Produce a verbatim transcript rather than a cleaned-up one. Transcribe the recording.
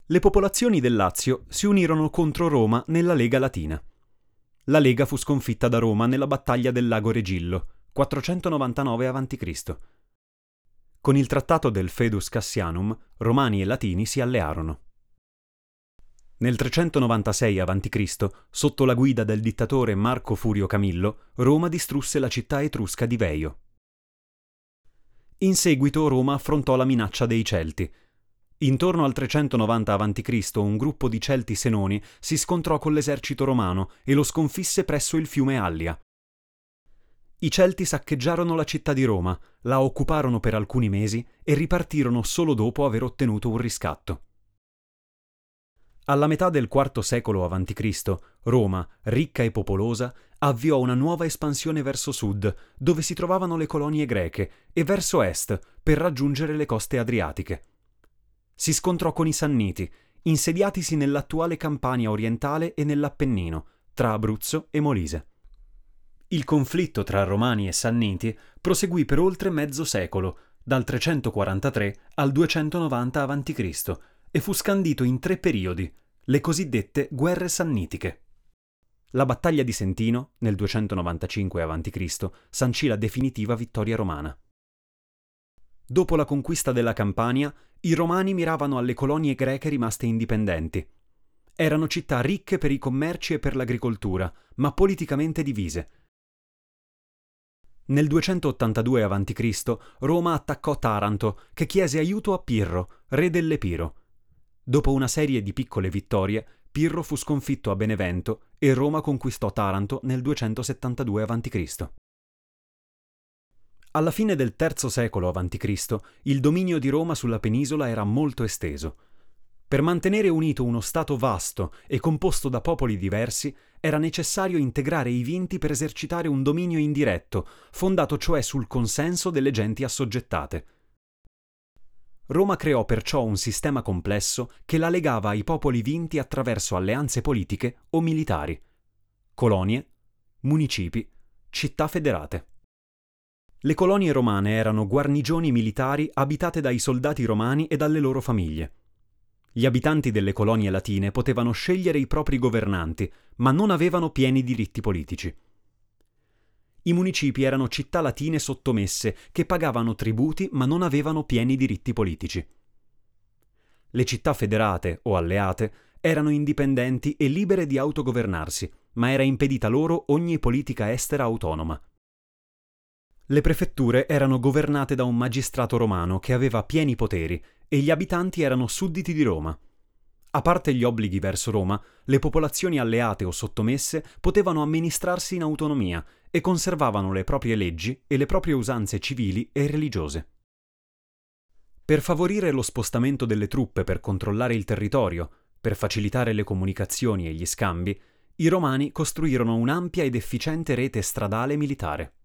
Le popolazioni del Lazio si unirono contro Roma nella Lega Latina. La Lega fu sconfitta da Roma nella battaglia del lago Regillo, quattrocentonovantanove avanti Cristo Con il trattato del Fedus Cassianum, Romani e Latini si allearono. Nel trecentonovantasei avanti Cristo, sotto la guida del dittatore Marco Furio Camillo, Roma distrusse la città etrusca di Veio. In seguito Roma affrontò la minaccia dei Celti. Intorno al trecentonovanta avanti Cristo un gruppo di Celti Senoni si scontrò con l'esercito romano e lo sconfisse presso il fiume Allia. I Celti saccheggiarono la città di Roma, la occuparono per alcuni mesi e ripartirono solo dopo aver ottenuto un riscatto. Alla metà del quarto secolo avanti Cristo, Roma, ricca e popolosa, avviò una nuova espansione verso sud, dove si trovavano le colonie greche, e verso est, per raggiungere le coste adriatiche. Si scontrò con i Sanniti, insediatisi nell'attuale Campania orientale e nell'Appennino, tra Abruzzo e Molise. Il conflitto tra Romani e Sanniti proseguì per oltre mezzo secolo, dal trecentoquarantatré al duecentonovanta avanti Cristo, e fu scandito in tre periodi, le cosiddette guerre sannitiche. La battaglia di Sentino, nel duecentonovantacinque avanti Cristo, sancì la definitiva vittoria romana. Dopo la conquista della Campania, i Romani miravano alle colonie greche rimaste indipendenti. Erano città ricche per i commerci e per l'agricoltura, ma politicamente divise. Nel duecentottantadue avanti Cristo Roma attaccò Taranto, che chiese aiuto a Pirro, re dell'Epiro. Dopo una serie di piccole vittorie, Pirro fu sconfitto a Benevento e Roma conquistò Taranto nel duecentosettantadue avanti Cristo Alla fine del terzo secolo avanti Cristo il dominio di Roma sulla penisola era molto esteso. Per mantenere unito uno Stato vasto e composto da popoli diversi, era necessario integrare i vinti per esercitare un dominio indiretto, fondato cioè sul consenso delle genti assoggettate. Roma creò perciò un sistema complesso che la legava ai popoli vinti attraverso alleanze politiche o militari, colonie, municipi, città federate. Le colonie romane erano guarnigioni militari abitate dai soldati romani e dalle loro famiglie. Gli abitanti delle colonie latine potevano scegliere i propri governanti, ma non avevano pieni diritti politici. I municipi erano città latine sottomesse che pagavano tributi ma non avevano pieni diritti politici. Le città federate o alleate erano indipendenti e libere di autogovernarsi, ma era impedita loro ogni politica estera autonoma. Le prefetture erano governate da un magistrato romano che aveva pieni poteri e gli abitanti erano sudditi di Roma. A parte gli obblighi verso Roma, le popolazioni alleate o sottomesse potevano amministrarsi in autonomia e conservavano le proprie leggi e le proprie usanze civili e religiose. Per favorire lo spostamento delle truppe per controllare il territorio, per facilitare le comunicazioni e gli scambi, i Romani costruirono un'ampia ed efficiente rete stradale militare.